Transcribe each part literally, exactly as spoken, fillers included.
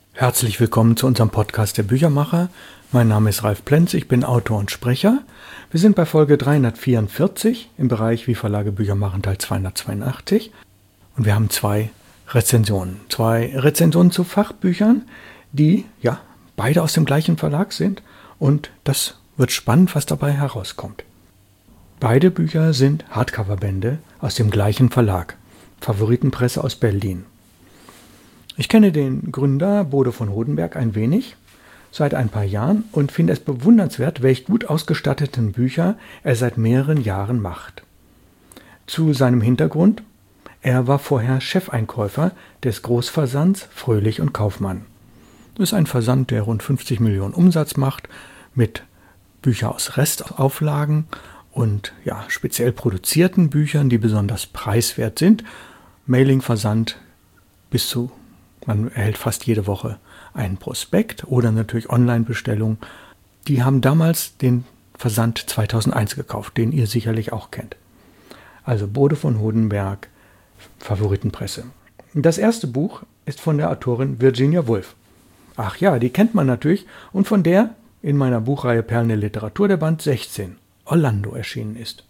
Herzlich willkommen zu unserem Podcast der Büchermacher. Mein Name ist Ralf Plenz, ich bin Autor und Sprecher. Wir sind bei Folge dreihundertvierundvierzig im Bereich Wie Verlage Bücher machen, Teil zweihundertzweiundachtzig. Und wir haben zwei Rezensionen. Zwei Rezensionen zu Fachbüchern, die ja beide aus dem gleichen Verlag sind. Und das wird spannend, was dabei herauskommt. Beide Bücher sind Hardcover-Bände aus dem gleichen Verlag. Favoritenpresse aus Berlin. Ich kenne den Gründer Bode von Hodenberg ein wenig, seit ein paar Jahren, und finde es bewundernswert, welch gut ausgestatteten Bücher er seit mehreren Jahren macht. Zu seinem Hintergrund: Er war vorher Chefeinkäufer des Großversands Fröhlich und Kaufmann. Das ist ein Versand, der rund fünfzig Millionen Umsatz macht, mit Büchern aus Restauflagen und ja, speziell produzierten Büchern, die besonders preiswert sind. Mailing-Versand bis zu Man erhält fast jede Woche einen Prospekt oder natürlich Online-Bestellung. Die haben damals den Versand zweitausendeins gekauft, den ihr sicherlich auch kennt. Also Bode von Hodenberg, Favoritenpresse. Das erste Buch ist von der Autorin Virginia Woolf. Ach ja, die kennt man natürlich, und von der in meiner Buchreihe Perlen der Literatur der Band sechzehn, Orlando, erschienen ist.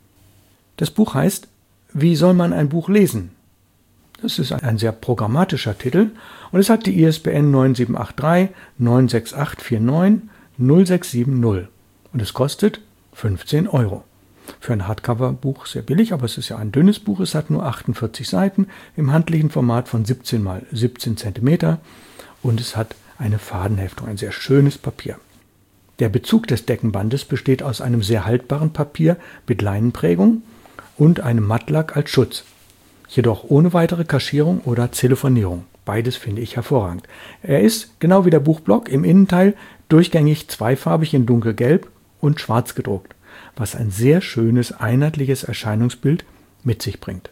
Das Buch heißt Wie soll man ein Buch lesen? Das ist ein sehr programmatischer Titel und es hat die I S B N neun sieben acht drei neun sechs acht vier neun null sechs sieben null und es kostet fünfzehn Euro. Für ein Hardcover-Buch sehr billig, aber es ist ja ein dünnes Buch, es hat nur achtundvierzig Seiten im handlichen Format von siebzehn mal siebzehn Zentimeter und es hat eine Fadenheftung, ein sehr schönes Papier. Der Bezug des Deckenbandes besteht aus einem sehr haltbaren Papier mit Leinenprägung und einem Mattlack als Schutz. Jedoch ohne weitere Kaschierung oder Zellophanierung. Beides finde ich hervorragend. Er ist, genau wie der Buchblock, im Innenteil durchgängig zweifarbig in dunkelgelb und schwarz gedruckt, was ein sehr schönes, einheitliches Erscheinungsbild mit sich bringt.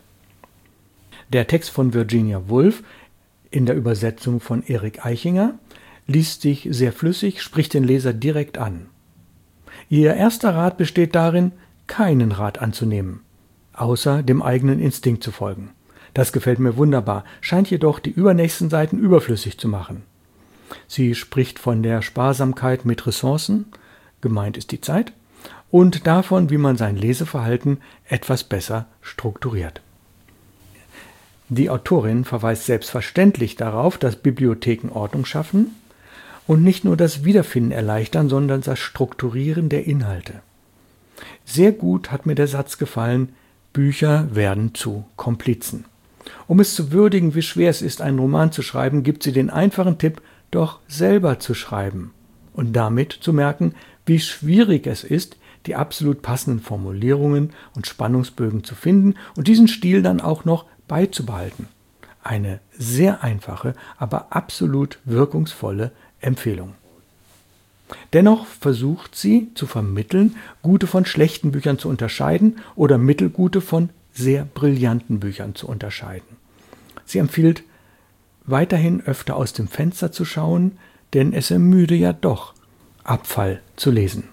Der Text von Virginia Woolf in der Übersetzung von Erik Eichinger liest sich sehr flüssig, spricht den Leser direkt an. Ihr erster Rat besteht darin, keinen Rat anzunehmen, außer dem eigenen Instinkt zu folgen. Das gefällt mir wunderbar, scheint jedoch die übernächsten Seiten überflüssig zu machen. Sie spricht von der Sparsamkeit mit Ressourcen, gemeint ist die Zeit, und davon, wie man sein Leseverhalten etwas besser strukturiert. Die Autorin verweist selbstverständlich darauf, dass Bibliotheken Ordnung schaffen und nicht nur das Wiederfinden erleichtern, sondern das Strukturieren der Inhalte. Sehr gut hat mir der Satz gefallen: Bücher werden zu Komplizen. Um es zu würdigen, wie schwer es ist, einen Roman zu schreiben, gibt sie den einfachen Tipp, doch selber zu schreiben und damit zu merken, wie schwierig es ist, die absolut passenden Formulierungen und Spannungsbögen zu finden und diesen Stil dann auch noch beizubehalten. Eine sehr einfache, aber absolut wirkungsvolle Empfehlung. Dennoch versucht sie zu vermitteln, gute von schlechten Büchern zu unterscheiden oder mittelgute von sehr brillanten Büchern zu unterscheiden. Sie empfiehlt, weiterhin öfter aus dem Fenster zu schauen, denn es ermüde ja doch, Abfall zu lesen.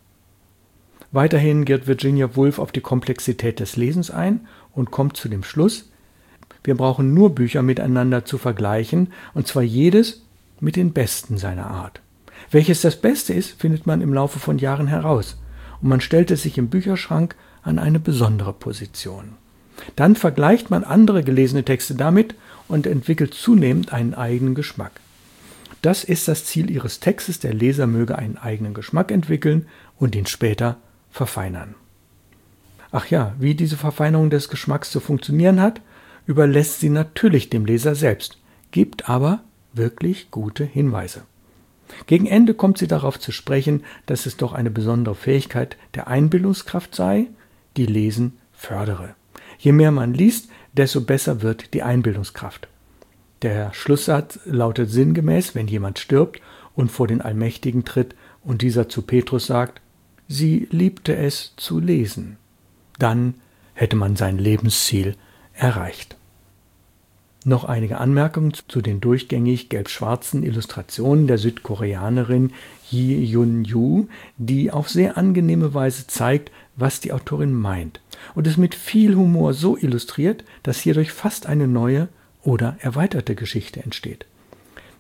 Weiterhin geht Virginia Woolf auf die Komplexität des Lesens ein und kommt zu dem Schluss, wir brauchen nur Bücher miteinander zu vergleichen, und zwar jedes mit den besten seiner Art. Welches das Beste ist, findet man im Laufe von Jahren heraus und man stellt es sich im Bücherschrank an eine besondere Position. Dann vergleicht man andere gelesene Texte damit und entwickelt zunehmend einen eigenen Geschmack. Das ist das Ziel ihres Textes, der Leser möge einen eigenen Geschmack entwickeln und ihn später verfeinern. Ach ja, wie diese Verfeinerung des Geschmacks zu funktionieren hat, überlässt sie natürlich dem Leser selbst, gibt aber wirklich gute Hinweise. Gegen Ende kommt sie darauf zu sprechen, dass es doch eine besondere Fähigkeit der Einbildungskraft sei, die Lesen fördere. Je mehr man liest, desto besser wird die Einbildungskraft. Der Schlusssatz lautet sinngemäß, wenn jemand stirbt und vor den Allmächtigen tritt und dieser zu Petrus sagt, sie liebte es zu lesen, dann hätte man sein Lebensziel erreicht. Noch einige Anmerkungen zu den durchgängig gelb-schwarzen Illustrationen der Südkoreanerin Yi Yun-Ju, die auf sehr angenehme Weise zeigt, was die Autorin meint und es mit viel Humor so illustriert, dass hierdurch fast eine neue oder erweiterte Geschichte entsteht.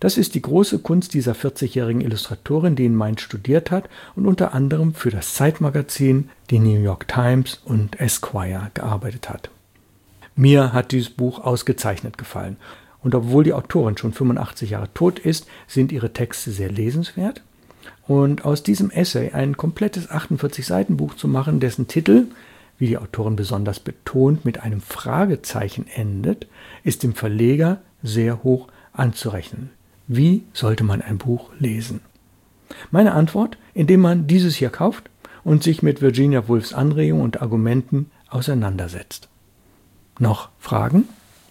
Das ist die große Kunst dieser vierzigjährigen Illustratorin, die in Mainz studiert hat und unter anderem für das Zeitmagazin, die New York Times und Esquire gearbeitet hat. Mir hat dieses Buch ausgezeichnet gefallen. Und obwohl die Autorin schon fünfundachtzig Jahre tot ist, sind ihre Texte sehr lesenswert. Und aus diesem Essay ein komplettes achtundvierzig Seiten Buch zu machen, dessen Titel, wie die Autorin besonders betont, mit einem Fragezeichen endet, ist dem Verleger sehr hoch anzurechnen. Wie sollte man ein Buch lesen? Meine Antwort, indem man dieses hier kauft und sich mit Virginia Woolfs Anregungen und Argumenten auseinandersetzt. Noch Fragen?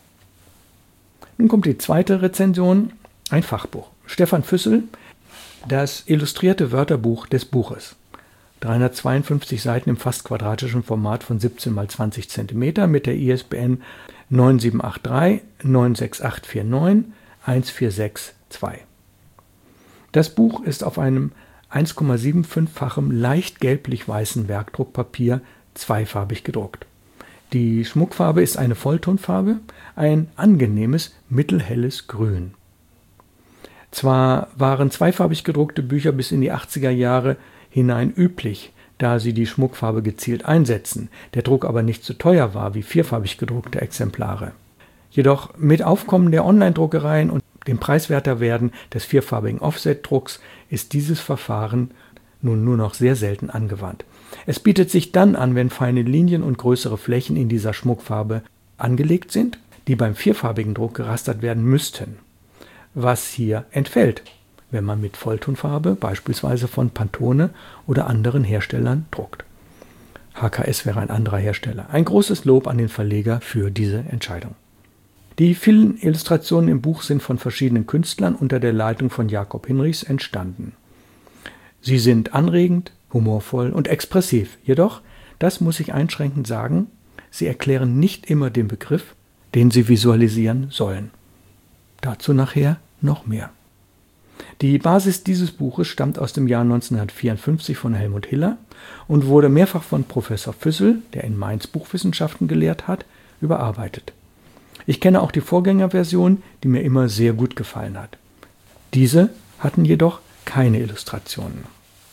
Nun kommt die zweite Rezension, ein Fachbuch. Stefan Füssel, das illustrierte Wörterbuch des Buches. dreihundertzweiundfünfzig Seiten im fast quadratischen Format von siebzehn mal zwanzig Zentimeter mit der I S B N neun sieben acht drei neun sechs acht vier neun eins vier sechs zwei. Das Buch ist auf einem eins Komma fünfundsiebzig-fachem leicht gelblich-weißen Werkdruckpapier zweifarbig gedruckt. Die Schmuckfarbe ist eine Volltonfarbe, ein angenehmes, mittelhelles Grün. Zwar waren zweifarbig gedruckte Bücher bis in die achtziger Jahre hinein üblich, da sie die Schmuckfarbe gezielt einsetzen, der Druck aber nicht so teuer war wie vierfarbig gedruckte Exemplare. Jedoch mit Aufkommen der Online-Druckereien und dem Preiswerterwerden des vierfarbigen Offset-Drucks ist dieses Verfahren nun nur noch sehr selten angewandt. Es bietet sich dann an, wenn feine Linien und größere Flächen in dieser Schmuckfarbe angelegt sind, die beim vierfarbigen Druck gerastert werden müssten. Was hier entfällt, wenn man mit Volltonfarbe, beispielsweise von Pantone oder anderen Herstellern, druckt. H K S wäre ein anderer Hersteller. Ein großes Lob an den Verleger für diese Entscheidung. Die vielen Illustrationen im Buch sind von verschiedenen Künstlern unter der Leitung von Jakob Hinrichs entstanden. Sie sind anregend, humorvoll und expressiv. Jedoch, das muss ich einschränkend sagen, sie erklären nicht immer den Begriff, den sie visualisieren sollen. Dazu nachher noch mehr. Die Basis dieses Buches stammt aus dem Jahr neunzehnhundertvierundfünfzig von Helmut Hiller und wurde mehrfach von Professor Füssel, der in Mainz Buchwissenschaften gelehrt hat, überarbeitet. Ich kenne auch die Vorgängerversion, die mir immer sehr gut gefallen hat. Diese hatten jedoch keine Illustrationen.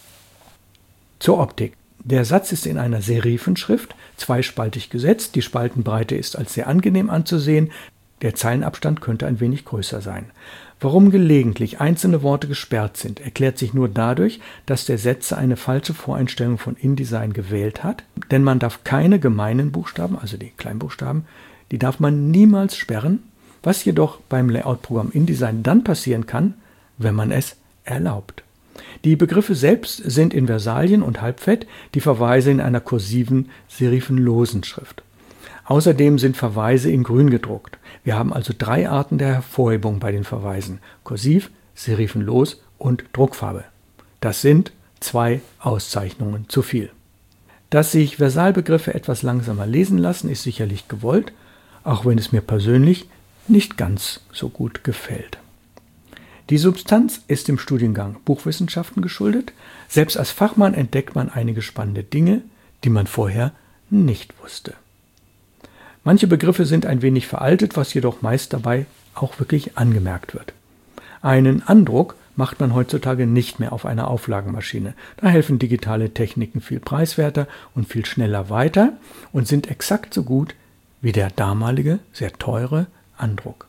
Zur Optik. Der Satz ist in einer Serifenschrift, zweispaltig gesetzt, die Spaltenbreite ist als sehr angenehm anzusehen, der Zeilenabstand könnte ein wenig größer sein. Warum gelegentlich einzelne Worte gesperrt sind, erklärt sich nur dadurch, dass der Setzer eine falsche Voreinstellung von InDesign gewählt hat, denn man darf keine gemeinen Buchstaben, also die Kleinbuchstaben, die darf man niemals sperren, was jedoch beim Layout-Programm InDesign dann passieren kann, wenn man es erlaubt. Die Begriffe selbst sind in Versalien und Halbfett, die Verweise in einer kursiven, serifenlosen Schrift. Außerdem sind Verweise in Grün gedruckt. Wir haben also drei Arten der Hervorhebung bei den Verweisen: kursiv, serifenlos und Druckfarbe. Das sind zwei Auszeichnungen zu viel. Dass sich Versalbegriffe etwas langsamer lesen lassen, ist sicherlich gewollt, auch wenn es mir persönlich nicht ganz so gut gefällt. Die Substanz ist dem Studiengang Buchwissenschaften geschuldet. Selbst als Fachmann entdeckt man einige spannende Dinge, die man vorher nicht wusste. Manche Begriffe sind ein wenig veraltet, was jedoch meist dabei auch wirklich angemerkt wird. Einen Andruck macht man heutzutage nicht mehr auf einer Auflagenmaschine. Da helfen digitale Techniken viel preiswerter und viel schneller weiter und sind exakt so gut wie der damalige, sehr teure Andruck.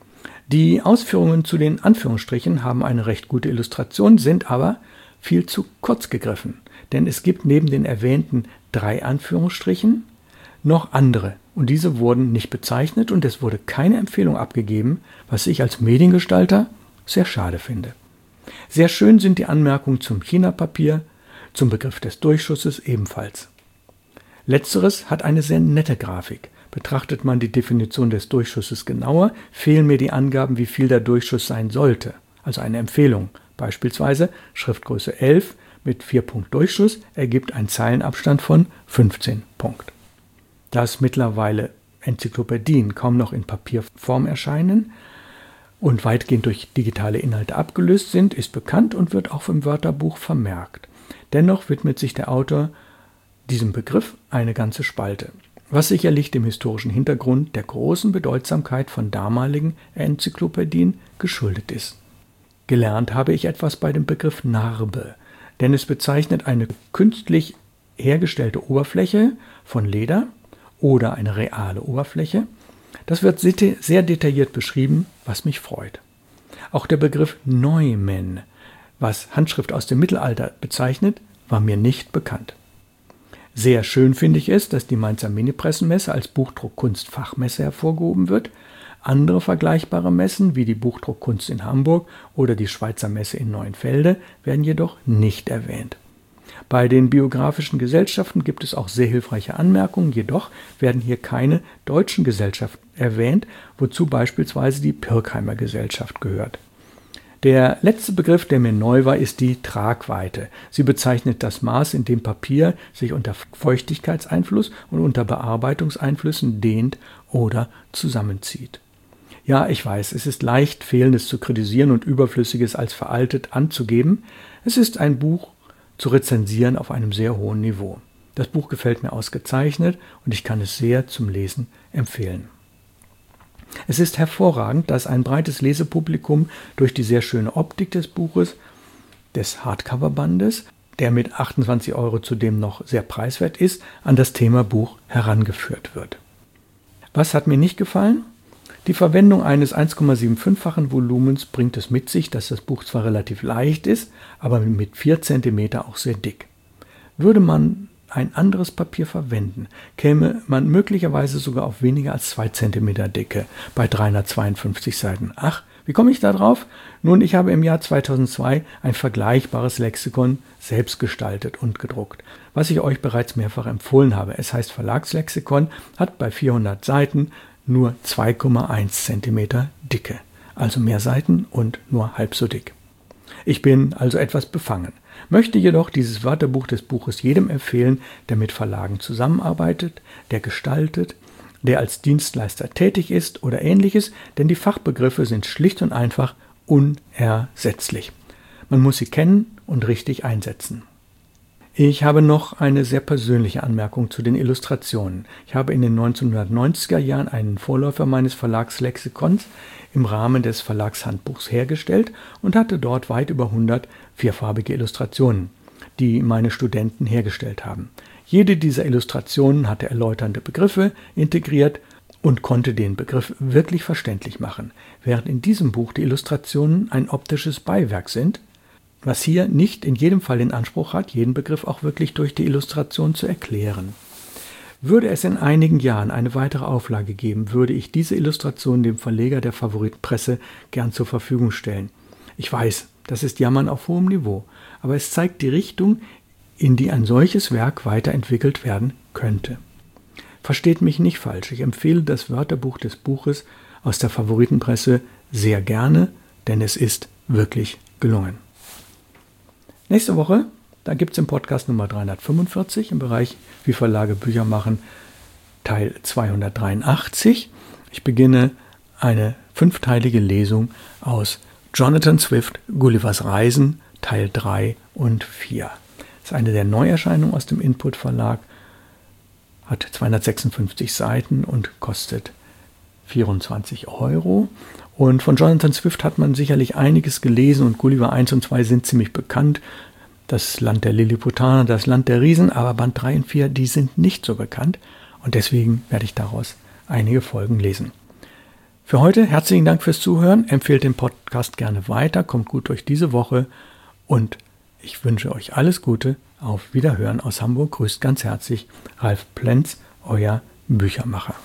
Die Ausführungen zu den Anführungsstrichen haben eine recht gute Illustration, sind aber viel zu kurz gegriffen, denn es gibt neben den erwähnten drei Anführungsstrichen noch andere und diese wurden nicht bezeichnet und es wurde keine Empfehlung abgegeben, was ich als Mediengestalter sehr schade finde. Sehr schön sind die Anmerkungen zum Chinapapier, zum Begriff des Durchschusses ebenfalls. Letzteres hat eine sehr nette Grafik. Betrachtet man die Definition des Durchschusses genauer, fehlen mir die Angaben, wie viel der Durchschuss sein sollte, also eine Empfehlung. Beispielsweise Schriftgröße elf mit vier Punkt Durchschuss ergibt einen Zeilenabstand von fünfzehn Punkt. Dass mittlerweile Enzyklopädien kaum noch in Papierform erscheinen und weitgehend durch digitale Inhalte abgelöst sind, ist bekannt und wird auch im Wörterbuch vermerkt. Dennoch widmet sich der Autor diesem Begriff eine ganze Spalte, was sicherlich dem historischen Hintergrund der großen Bedeutsamkeit von damaligen Enzyklopädien geschuldet ist. Gelernt habe ich etwas bei dem Begriff Narbe, denn es bezeichnet eine künstlich hergestellte Oberfläche von Leder oder eine reale Oberfläche. Das wird sehr detailliert beschrieben, was mich freut. Auch der Begriff Neumen, was Handschrift aus dem Mittelalter bezeichnet, war mir nicht bekannt. Sehr schön finde ich es, dass die Mainzer Minipressenmesse als Buchdruckkunst-Fachmesse hervorgehoben wird. Andere vergleichbare Messen wie die Buchdruckkunst in Hamburg oder die Schweizer Messe in Neuenfelde werden jedoch nicht erwähnt. Bei den biografischen Gesellschaften gibt es auch sehr hilfreiche Anmerkungen, jedoch werden hier keine deutschen Gesellschaften erwähnt, wozu beispielsweise die Pirkheimer Gesellschaft gehört. Der letzte Begriff, der mir neu war, ist die Tragweite. Sie bezeichnet das Maß, in dem Papier sich unter Feuchtigkeitseinfluss und unter Bearbeitungseinflüssen dehnt oder zusammenzieht. Ja, ich weiß, es ist leicht, Fehlendes zu kritisieren und Überflüssiges als veraltet anzugeben. Es ist ein Buch zu rezensieren auf einem sehr hohen Niveau. Das Buch gefällt mir ausgezeichnet und ich kann es sehr zum Lesen empfehlen. Es ist hervorragend, dass ein breites Lesepublikum durch die sehr schöne Optik des Buches, des Hardcover-Bandes, der mit achtundzwanzig Euro zudem noch sehr preiswert ist, an das Thema Buch herangeführt wird. Was hat mir nicht gefallen? Die Verwendung eines eins Komma fünfundsiebzig-fachen Volumens bringt es mit sich, dass das Buch zwar relativ leicht ist, aber mit vier Zentimeter auch sehr dick. Würde man ein anderes Papier verwenden, käme man möglicherweise sogar auf weniger als zwei Zentimeter Dicke bei dreihundertzweiundfünfzig Seiten. Ach, wie komme ich da drauf? Nun, ich habe im Jahr zweitausendzwei ein vergleichbares Lexikon selbst gestaltet und gedruckt, was ich euch bereits mehrfach empfohlen habe. Es heißt Verlagslexikon, hat bei vierhundert Seiten nur zwei Komma eins Zentimeter Dicke, also mehr Seiten und nur halb so dick. Ich bin also etwas befangen, möchte jedoch dieses Wörterbuch des Buches jedem empfehlen, der mit Verlagen zusammenarbeitet, der gestaltet, der als Dienstleister tätig ist oder ähnliches, denn die Fachbegriffe sind schlicht und einfach unersetzlich. Man muss sie kennen und richtig einsetzen. Ich habe noch eine sehr persönliche Anmerkung zu den Illustrationen. Ich habe in den neunzehnhundertneunziger Jahren einen Vorläufer meines Verlagslexikons im Rahmen des Verlagshandbuchs hergestellt und hatte dort weit über hundert vierfarbige Illustrationen, die meine Studenten hergestellt haben. Jede dieser Illustrationen hatte erläuternde Begriffe integriert und konnte den Begriff wirklich verständlich machen, während in diesem Buch die Illustrationen ein optisches Beiwerk sind, was hier nicht in jedem Fall den Anspruch hat, jeden Begriff auch wirklich durch die Illustration zu erklären. Würde es in einigen Jahren eine weitere Auflage geben, würde ich diese Illustration dem Verleger der Favoritenpresse gern zur Verfügung stellen. Ich weiß, das ist Jammern auf hohem Niveau, aber es zeigt die Richtung, in die ein solches Werk weiterentwickelt werden könnte. Versteht mich nicht falsch, ich empfehle das Wörterbuch des Buches aus der Favoritenpresse sehr gerne, denn es ist wirklich gelungen. Nächste Woche, da gibt es im Podcast Nummer dreihundertfünfundvierzig im Bereich Wie Verlage Bücher machen, Teil zweihundertdreiundachtzig. Ich beginne eine fünfteilige Lesung aus Jonathan Swift, Gullivers Reisen, Teil drei und vier. Das ist eine der Neuerscheinungen aus dem Input Verlag, hat zweihundertsechsundfünfzig Seiten und kostet vierundzwanzig Euro. Und von Jonathan Swift hat man sicherlich einiges gelesen und Gulliver eins und zwei sind ziemlich bekannt. Das Land der Lilliputaner, das Land der Riesen, aber Band drei und vier, die sind nicht so bekannt und deswegen werde ich daraus einige Folgen lesen. Für heute herzlichen Dank fürs Zuhören, empfehlt den Podcast gerne weiter, kommt gut durch diese Woche und ich wünsche euch alles Gute, auf Wiederhören aus Hamburg, grüßt ganz herzlich Ralf Plenz, euer Büchermacher.